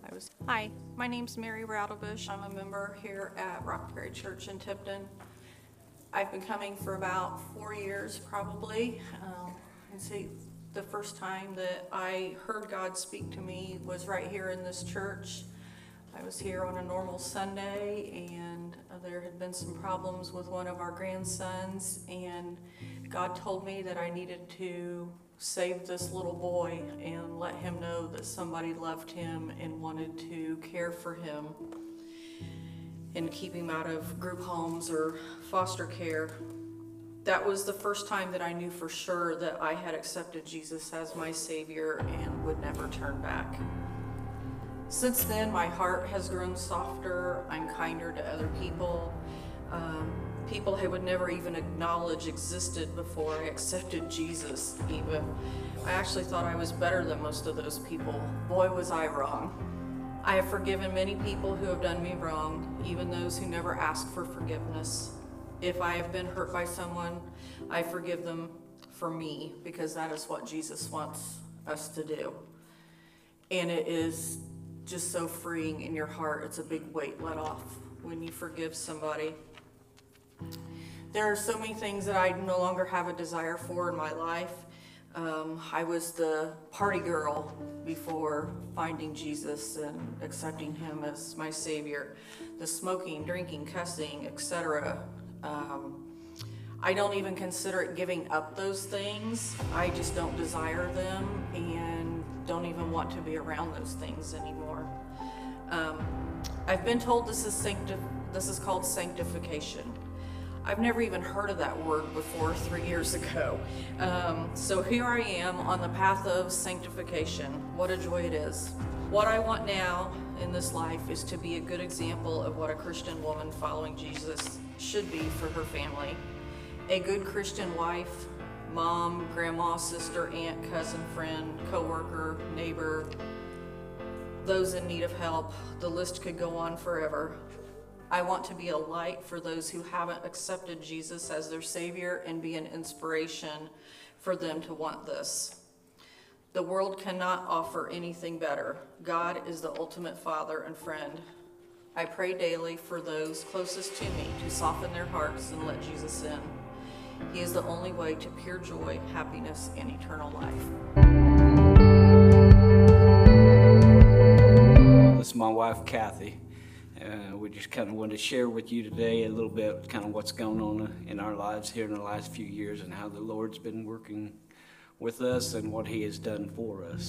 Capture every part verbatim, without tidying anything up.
I was. Hi, my name's Mary Rattlebush. I'm a member here at Rockberry Church in Tipton. I've been coming for about four years, probably. Um, and see, the first time that I heard God speak to me was right here in this church. I was here on a normal Sunday, and uh, there had been some problems with one of our grandsons, and God told me that I needed to save this little boy and let him know that somebody loved him and wanted to care for him and keep him out of group homes or foster care. That was the first time that I knew for sure that I had accepted Jesus as my Savior and would never turn back. Since then, my heart has grown softer. I'm kinder to other people. Um, people I would never even acknowledge existed before I accepted Jesus even. I actually thought I was better than most of those people. Boy, was I wrong. I have forgiven many people who have done me wrong, even those who never asked for forgiveness. If I have been hurt by someone, I forgive them for me, because that is what Jesus wants us to do. And it is just so freeing in your heart. It's a big weight let off when you forgive somebody. There are so many things that I no longer have a desire for in my life. Um, I was the party girl before finding Jesus and accepting him as my Savior. The smoking, drinking, cussing, et cetera. Um, I don't even consider it giving up those things. I just don't desire them and don't even want to be around those things anymore. Um, I've been told this is sancti- this is called sanctification. I've never even heard of that word before three years ago. Um, so here I am on the path of sanctification. What a joy it is. What I want now in this life is to be a good example of what a Christian woman following Jesus should be for her family. A good Christian wife, mom, grandma, sister, aunt, cousin, friend, coworker, neighbor, those in need of help. The list could go on forever. I want to be a light for those who haven't accepted Jesus as their Savior and be an inspiration for them to want this. The world cannot offer anything better. God is the ultimate father and friend. I pray daily for those closest to me to soften their hearts and let Jesus in. He is the only way to pure joy, happiness, and eternal life. This is my wife, Kathy. Uh, we just kind of wanted to share with you today a little bit kind of what's going on in our lives here in the last few years and how the Lord's been working with us and what he has done for us.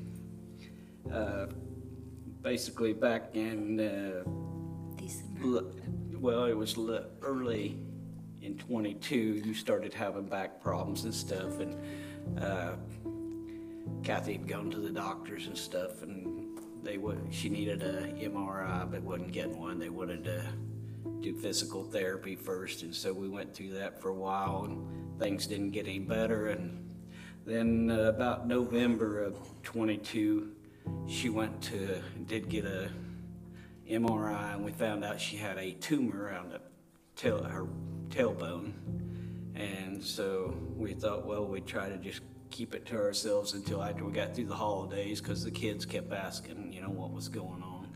So, uh, basically back in, uh, December. well, it was early in twenty-two, you started having back problems and stuff, and uh, Kathy had gone to the doctors and stuff, and They would. She needed a M R I, but wasn't getting one. They wanted to do physical therapy first, and so we went through that for a while, and things didn't get any better. And then uh, about November of twenty-two, she went to did get a M R I, and we found out she had a tumor around the tail, her tailbone. And so we thought, well, we'd try to just keep it to ourselves until after we got through the holidays, because the kids kept asking, you know, what was going on.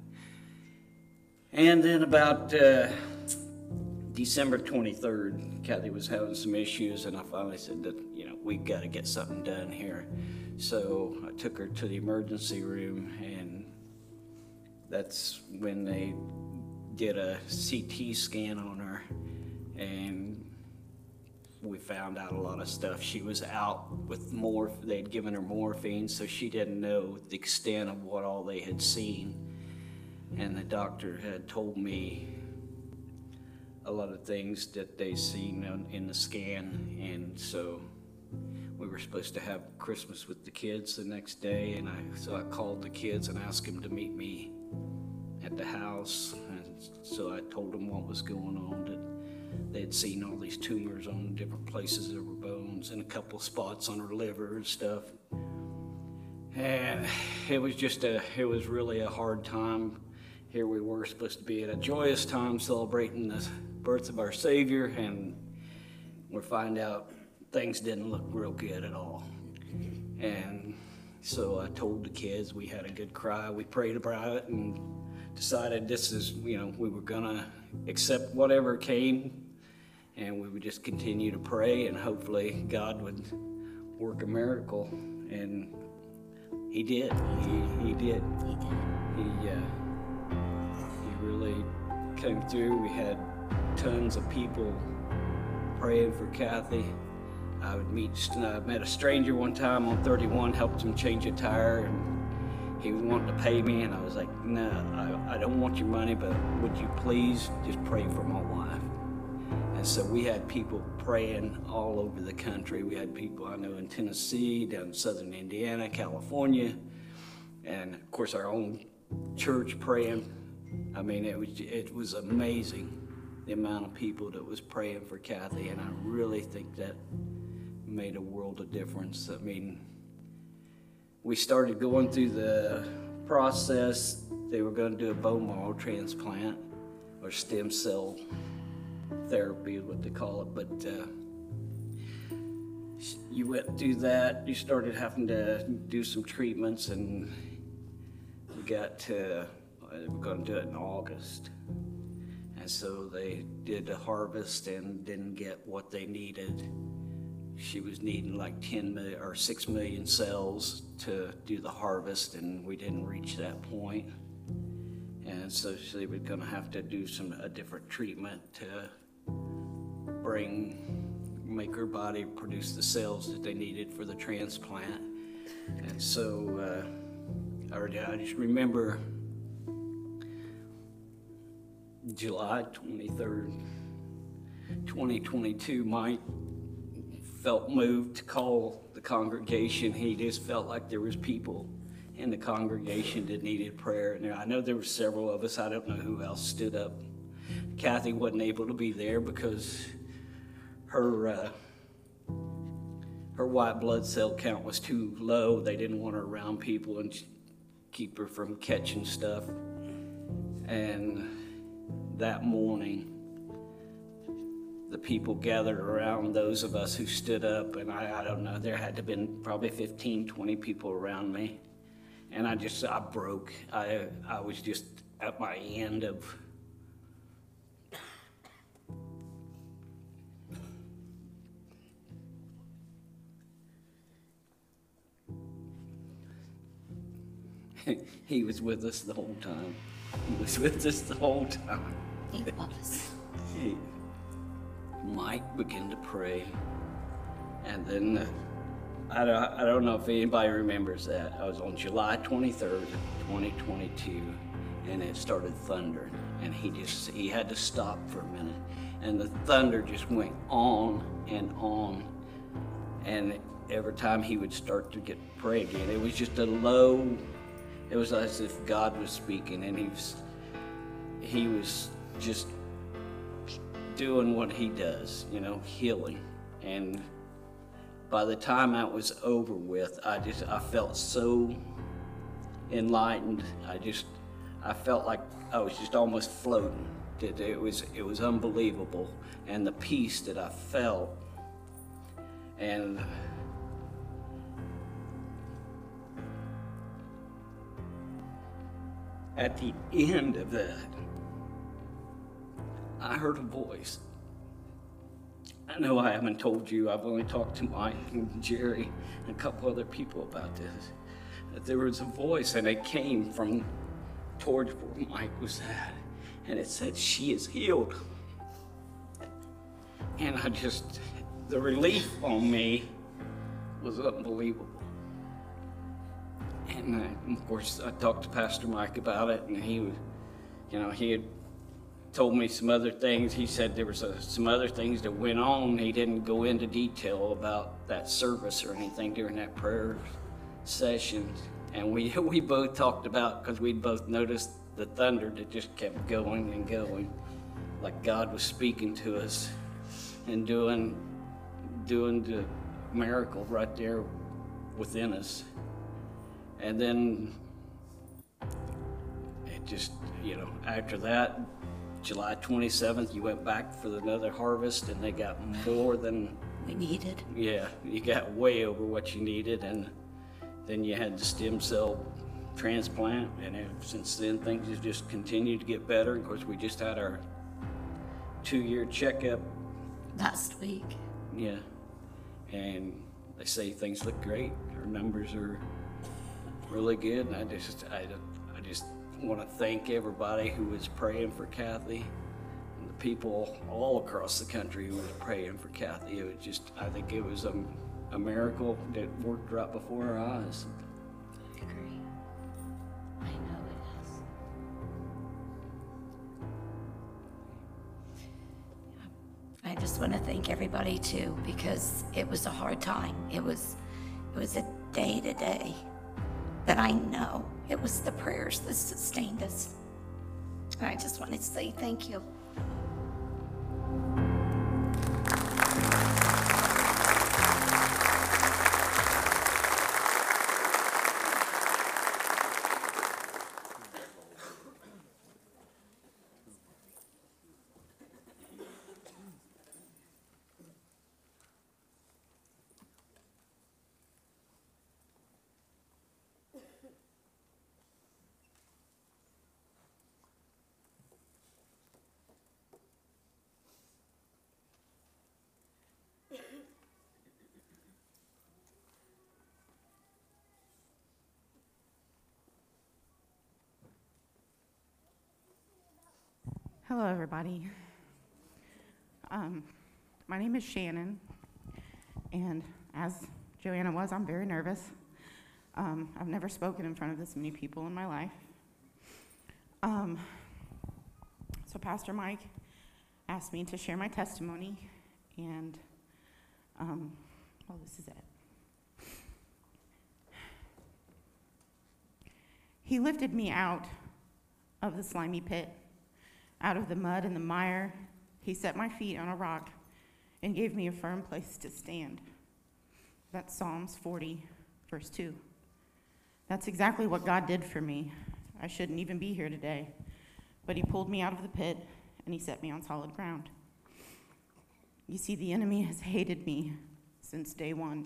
And then about uh, December twenty-third, Kathy was having some issues, and I finally said that, you know, we've got to get something done here. So I took her to the emergency room, and that's when they did a C T scan on her, and we found out a lot of stuff. She was out with more, they'd given her morphine, so she didn't know the extent of what all they had seen. And the doctor had told me a lot of things that they seen in the scan. And so we were supposed to have Christmas with the kids the next day, and I so I called the kids and asked them to meet me at the house. And so I told them what was going on, that they had seen all these tumors on different places of her bones and a couple of spots on her liver and stuff. And it was just a, it was really a hard time. Here we were supposed to be at a joyous time celebrating the birth of our Savior, and we find out things didn't look real good at all. And so I told the kids, we had a good cry, we prayed about it and decided this is, you know, we were gonna accept whatever came, and we would just continue to pray, and hopefully God would work a miracle. And he did. He, he did. He did. He, uh, he really came through. We had tons of people praying for Kathy. I would meet, I met a stranger one time on thirty-one, helped him change a tire, and he was wanting to pay me, and I was like, no, I, I don't want your money, but would you please just pray for my wife? And so we had people praying all over the country. We had people I know in Tennessee, down in southern Indiana, California, and of course our own church praying. I mean, it was, it was amazing, the amount of people that was praying for Kathy, and I really think that made a world of difference. I mean, we started going through the process. They were going to do a bone marrow transplant, or stem cell therapy is what they call it, but uh, you went through that, you started having to do some treatments, and we got to, we we're going to do it in August. And so they did a harvest and didn't get what they needed. She was needing like ten million or six million cells to do the harvest, and we didn't reach that point. And so they were going to have to do some a different treatment to bring, make her body produce the cells that they needed for the transplant. And so uh, I, I just remember July twenty-third, twenty twenty-two, Mike felt moved to call the congregation. He just felt like there was people in the congregation that needed prayer. And I know there were several of us. I don't know who else stood up. Kathy wasn't able to be there because her uh, her white blood cell count was too low. They didn't want her around people and keep her from catching stuff. And that morning, the people gathered around those of us who stood up, and I, I don't know, there had to have been probably fifteen, twenty people around me. And I just, I broke. I, I was just at my end of, he was with us the whole time. He was with us the whole time. He was. He, Mike began to pray, and then uh, I, don't, I don't know if anybody remembers that. I was on July twenty-third, twenty twenty-two, and it started thundering, and he just, he had to stop for a minute, and the thunder just went on and on, and every time he would start to get pray again, it was just a low, it was as if God was speaking, and he was, he was just doing what he does, you know, healing. And by the time that was over with, I just, I felt so enlightened. I just, I felt like I was just almost floating. It, it was, it was unbelievable. And the peace that I felt, and at the end of that, I heard a voice. I know I haven't told you, I've only talked to Mike and Jerry and a couple other people about this. That there was a voice, and it came from towards where Mike was at, and it said, "She is healed." And I just, the relief on me was unbelievable. And uh, of course, I talked to Pastor Mike about it, and he was, you know, he had told me some other things. He said there was a, some other things that went on. He didn't go into detail about that service or anything during that prayer session. And we we both talked about, because we'd both noticed the thunder that just kept going and going, like God was speaking to us and doing doing the miracle right there within us. And then it just, you know, after that, July twenty-seventh, you went back for another harvest, and they got more than We needed. yeah, you got way over what you needed. And Then you had the stem cell transplant, and ever since then things have just continued to get better. Of course, we just had our two-year checkup. Last week. Yeah, and they say things look great. Our numbers are really good, and I just, I, I just want to thank everybody who was praying for Kathy, and the people all across the country who was praying for Kathy. It was just, I think it was a, a miracle that worked right before our eyes. I agree. I know it is. I just want to thank everybody too, because it was a hard time. It was, it was a day to day. But I know it was the prayers that sustained us. And I just want to say thank you. Hello, everybody. Um, my name is Shannon, and as Joanna was, I'm very nervous. Um, I've never spoken in front of this many people in my life. Um, so Pastor Mike asked me to share my testimony, and um, well, this is it. He lifted me out of the slimy pit, out of the mud and the mire. He set my feet on a rock and gave me a firm place to stand. That's Psalms forty, verse two. That's exactly what God did for me. I shouldn't even be here today, but he pulled me out of the pit and he set me on solid ground. You see, the enemy has hated me since day one.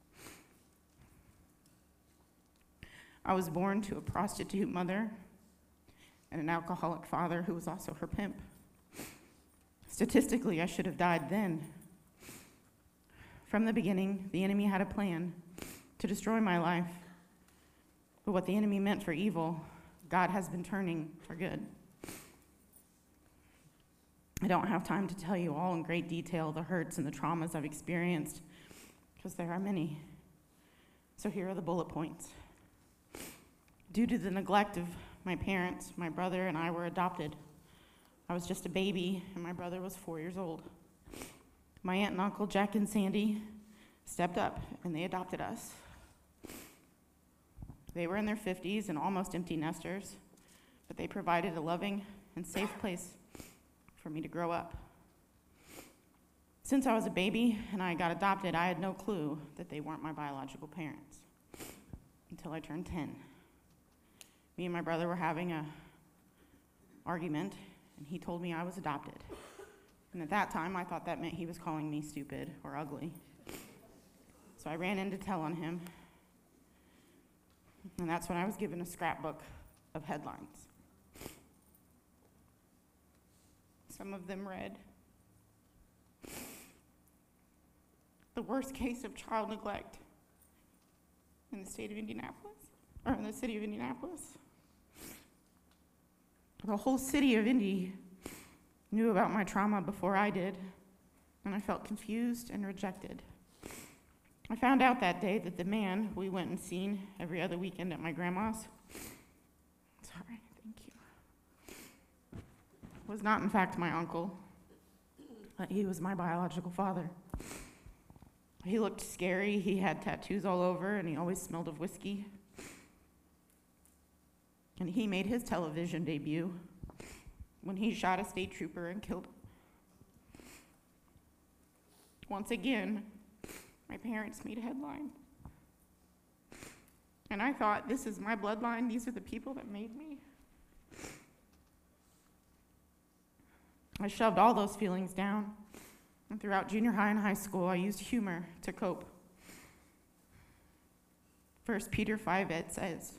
I was born to a prostitute mother and an alcoholic father who was also her pimp. Statistically, I should have died then. From the beginning, the enemy had a plan to destroy my life. But what the enemy meant for evil, God has been turning for good. I don't have time to tell you all in great detail the hurts and the traumas I've experienced, because there are many. So here are the bullet points. Due to the neglect of my parents, my brother and I were adopted. I was just a baby, and my brother was four years old. My aunt and uncle, Jack and Sandy, stepped up, and they adopted us. They were in their fifties and almost empty nesters, but they provided a loving and safe place for me to grow up. Since I was a baby and I got adopted, I had no clue that they weren't my biological parents until I turned ten. Me and my brother were having a argument, and he told me I was adopted. And at that time, I thought that meant he was calling me stupid or ugly. So I ran in to tell on him, and that's when I was given a scrapbook of headlines. Some of them read, "The worst case of child neglect in the state of Indianapolis, or in the city of Indianapolis." The whole city of Indy knew about my trauma before I did, and I felt confused and rejected. I found out that day that the man we went and seen every other weekend at my grandma's, sorry, thank you, was not in fact my uncle, but he was my biological father. He looked scary, he had tattoos all over, and he always smelled of whiskey. And he made his television debut when he shot a state trooper and killed him. Once again, my parents made a headline. And I thought, this is my bloodline, these are the people that made me. I shoved all those feelings down, and throughout junior high and high school, I used humor to cope. First Peter five, it says,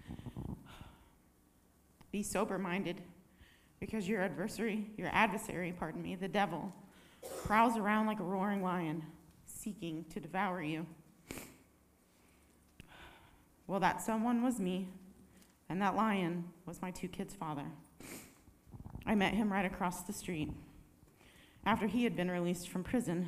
be sober-minded, because your adversary, your adversary, pardon me, the devil, prowls around like a roaring lion, seeking to devour you. Well, that someone was me, and that lion was my two kids' father. I met him right across the street after he had been released from prison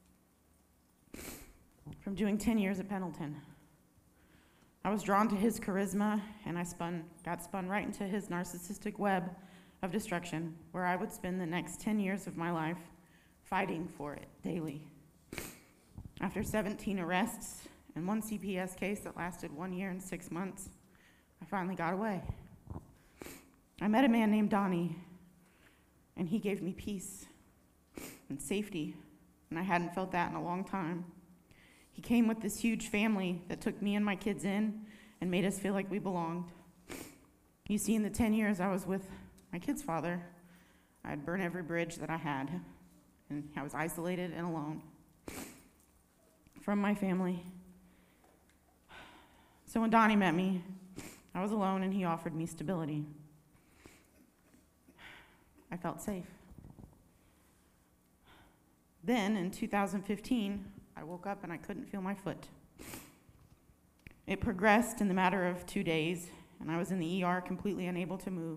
from doing ten years at Pendleton. I was drawn to his charisma, and I spun, got spun right into his narcissistic web of destruction, where I would spend the next ten years of my life fighting for it daily. After seventeen arrests and one C P S case that lasted one year and six months, I finally got away. I met a man named Donnie, and he gave me peace and safety, and I hadn't felt that in a long time. He came with this huge family that took me and my kids in and made us feel like we belonged. You see, in the ten years I was with my kid's father, I'd burned every bridge that I had, and I was isolated and alone from my family. So when Donnie met me, I was alone, and he offered me stability. I felt safe. Then, in two thousand fifteen, I woke up and I couldn't feel my foot. It progressed in the matter of two days, and I was in the E R completely unable to move.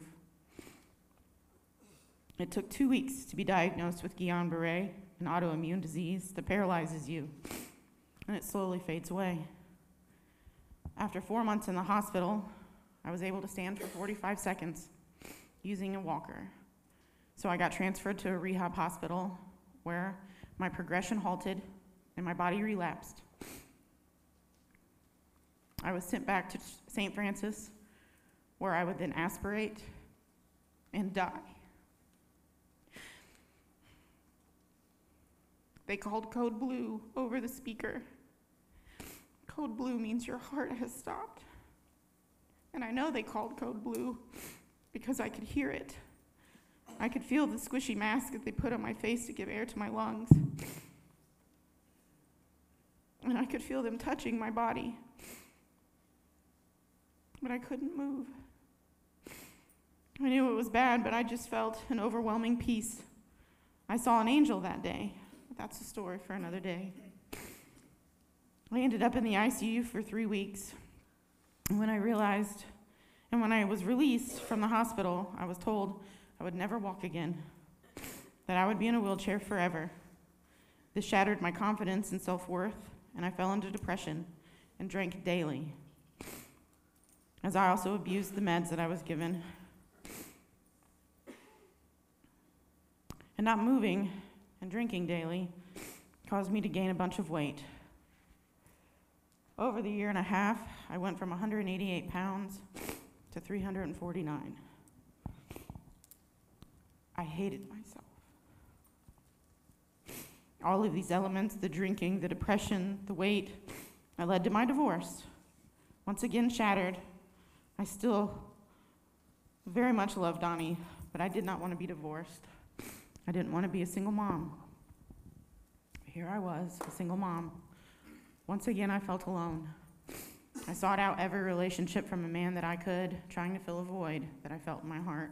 It took two weeks to be diagnosed with Guillain-Barré, an autoimmune disease that paralyzes you, and it slowly fades away. After four months in the hospital, I was able to stand for forty-five seconds using a walker. So I got transferred to a rehab hospital where my progression halted and my body relapsed. I was sent back to Saint Francis, where I would then aspirate and die. They called code blue over the speaker. Code blue means your heart has stopped. And I know they called code blue because I could hear it. I could feel the squishy mask that they put on my face to give air to my lungs. And I could feel them touching my body. But I couldn't move. I knew it was bad, but I just felt an overwhelming peace. I saw an angel that day. But that's a story for another day. I ended up in the I C U for three weeks. And when I realized, and when I was released from the hospital, I was told I would never walk again, that I would be in a wheelchair forever. This shattered my confidence and self-worth, and I fell into depression and drank daily, as I also abused the meds that I was given. And not moving and drinking daily caused me to gain a bunch of weight. Over the year and a half, I went from one hundred eighty-eight pounds to three hundred forty-nine. I hated myself. All of these elements, the drinking, the depression, the weight, I led to my divorce. Once again shattered, I still very much love Donnie, but I did not want to be divorced. I didn't want to be a single mom. Here I was, a single mom. Once again, I felt alone. I sought out every relationship from a man that I could, trying to fill a void that I felt in my heart.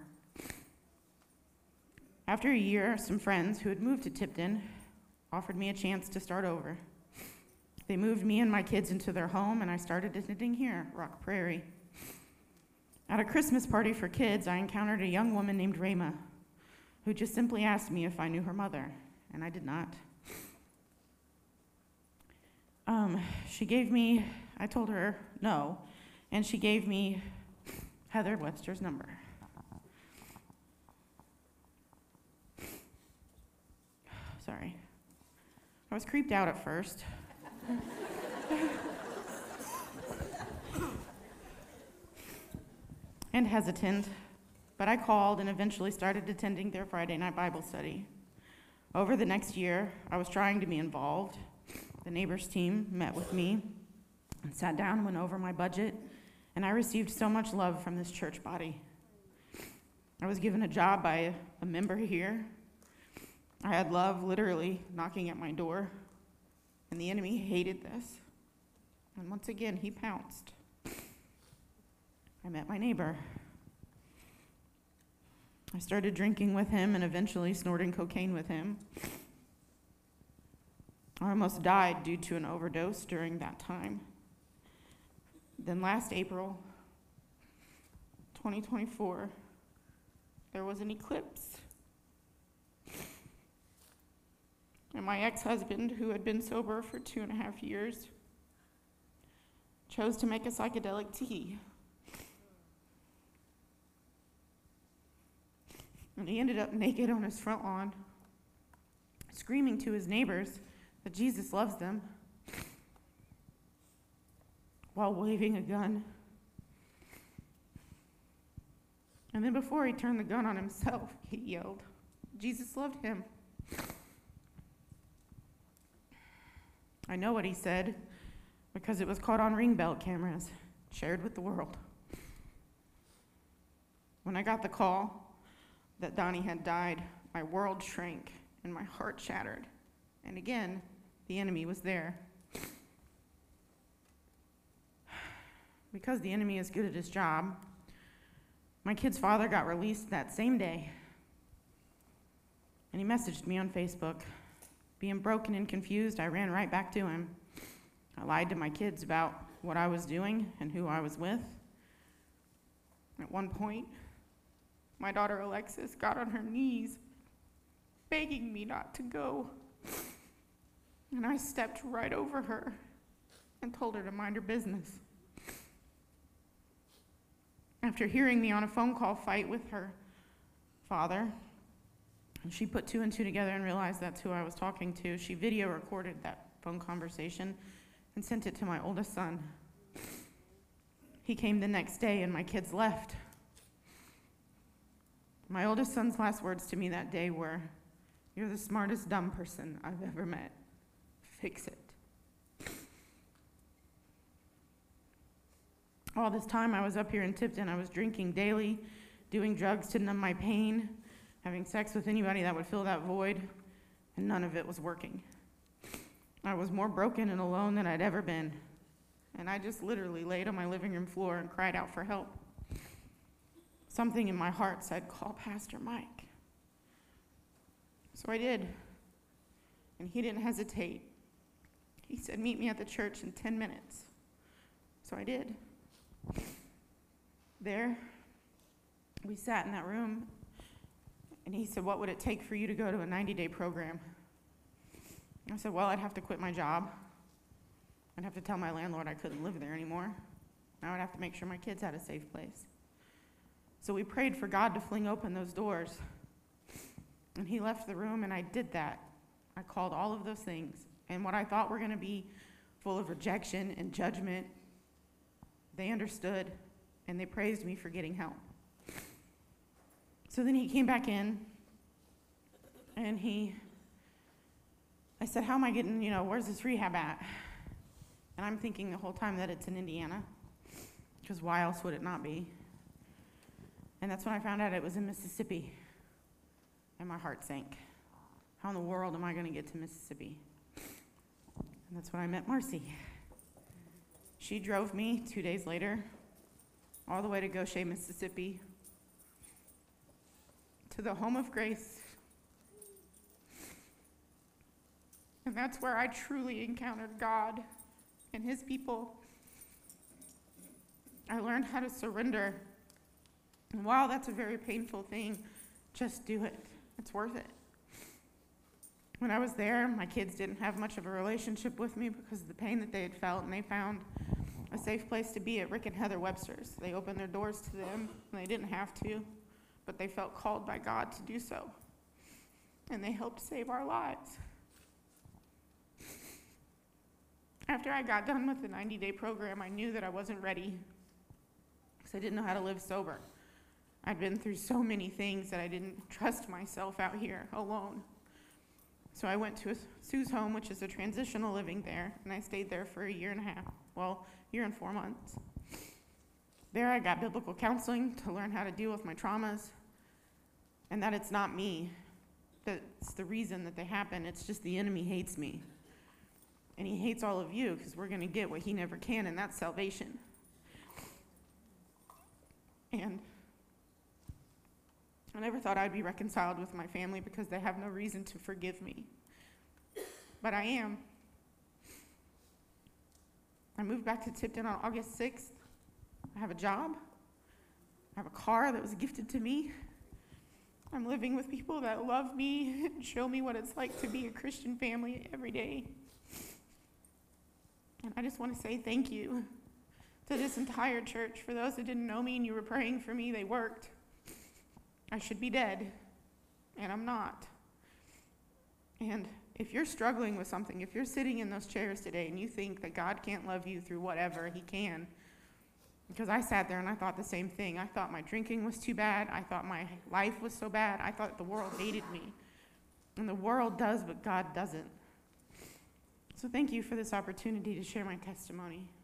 After a year, some friends who had moved to Tipton offered me a chance to start over. They moved me and my kids into their home, and I started attending here, Rock Prairie. At a Christmas party for kids, I encountered a young woman named Rayma, who just simply asked me if I knew her mother, and I did not. Um, she gave me, I told her no, and she gave me Heather Webster's number. Sorry. I was creeped out at first. and hesitant, but I called and eventually started attending their Friday night Bible study. Over the next year, I was trying to be involved. The neighbors team met with me and sat down and went over my budget, and I received so much love from this church body. I was given a job by a member here. I had love literally knocking at my door, and the enemy hated this. And once again, he pounced. I met my neighbor. I started drinking with him and eventually snorting cocaine with him. I almost died due to an overdose during that time. Then last April, twenty twenty-four, there was an eclipse. And my ex-husband, who had been sober for two and a half years, chose to make a psychedelic tea. And he ended up naked on his front lawn, screaming to his neighbors that Jesus loves them, while waving a gun. And then before he turned the gun on himself, he yelled, Jesus loved him. I know what he said because it was caught on ring belt cameras, shared with the world. When I got the call that Donnie had died, my world shrank and my heart shattered. And again, the enemy was there. Because the enemy is good at his job, my kid's father got released that same day. And he messaged me on Facebook. Being broken and confused, I ran right back to him. I lied to my kids about what I was doing and who I was with. At one point, my daughter Alexis got on her knees, begging me not to go. And I stepped right over her and told her to mind her business. After hearing me on a phone call fight with her father, she put two and two together and realized that's who I was talking to. She video recorded that phone conversation and sent it to my oldest son. He came the next day and my kids left. My oldest son's last words to me that day were, "You're the smartest dumb person I've ever met. Fix it." All this time I was up here in Tipton, I was drinking daily, doing drugs to numb my pain, having sex with anybody that would fill that void, and none of it was working. I was more broken and alone than I'd ever been, and I just literally laid on my living room floor and cried out for help. Something in my heart said, call Pastor Mike. So I did, and he didn't hesitate. He said, meet me at the church in ten minutes. So I did. There, we sat in that room, and he said, what would it take for you to go to a ninety-day program? I said, well, I'd have to quit my job. I'd have to tell my landlord I couldn't live there anymore. I would have to make sure my kids had a safe place. So we prayed for God to fling open those doors. And he left the room, and I did that. I called all of those things. And what I thought were going to be full of rejection and judgment, they understood, and they praised me for getting help. So then he came back in, and he, I said, how am I getting, you know, where's this rehab at? And I'm thinking the whole time that it's in Indiana, because why else would it not be? And that's when I found out it was in Mississippi, and my heart sank. How in the world am I going to get to Mississippi? And that's when I met Marcy. She drove me two days later, all the way to Goshen, Mississippi, to the home of grace. And that's where I truly encountered God and his people. I learned how to surrender. And while that's a very painful thing, just do it. It's worth it. When I was there, my kids didn't have much of a relationship with me because of the pain that they had felt, and they found a safe place to be at Rick and Heather Webster's. They opened their doors to them, and they didn't have to, but they felt called by God to do so. And they helped save our lives. After I got done with the ninety-day program, I knew that I wasn't ready because I didn't know how to live sober. I'd been through so many things that I didn't trust myself out here alone. So I went to a Sue's home, which is a transitional living there, and I stayed there for a year and a half, well, year and four months. There I got biblical counseling to learn how to deal with my traumas, and that it's not me, that it's the reason that they happen, it's just the enemy hates me. And he hates all of you because we're going to get what he never can, and that's salvation. And I never thought I'd be reconciled with my family because they have no reason to forgive me. But I am. I moved back to Tipton on August sixth. I have a job. I have a car that was gifted to me. I'm living with people that love me and show me what it's like to be a Christian family every day. And I just want to say thank you to this entire church. For those that didn't know me and you were praying for me, they worked. I should be dead, and I'm not. And if you're struggling with something, if you're sitting in those chairs today and you think that God can't love you through whatever, he can. Because I sat there and I thought the same thing. I thought my drinking was too bad. I thought my life was so bad. I thought the world hated me. And the world does, but God doesn't. So thank you for this opportunity to share my testimony.